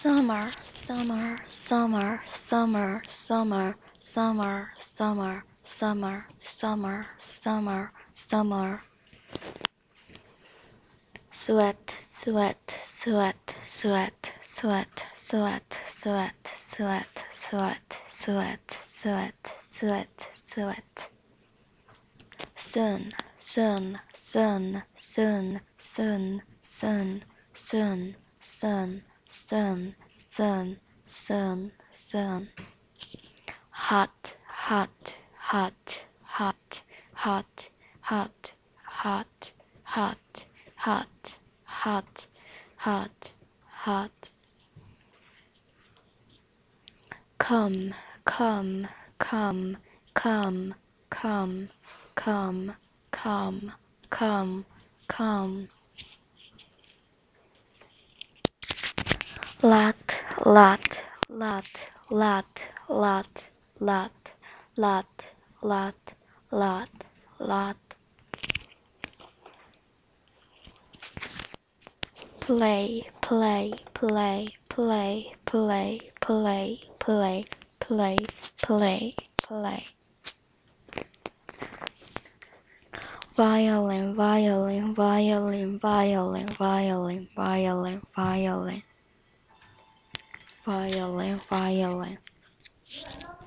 Summer, summer, summer, summer, summer, summer, summer, summer, summer, summer, summer. Sweat, sweat, sweat, sweat, sweat, sweat, sweat, sweat, sweat, sweat, sweat, sweat, sweat. Sun, sun, sun, sun, sun, sun, sun, sun, sun, sun, sun, sun. Hot, hot, hot, hot, hot, hot, hot, hot, hot, hot, hot, hot. Come, come, come, come, come, come, come, come, come. Lot, lot, lot, lot, lot, lot, lot, lot, lot, lot. Play, play, play, play, play, play, play, play, play, play. Violin, violin, violin, violin, violin, violin, violin, violin, violin.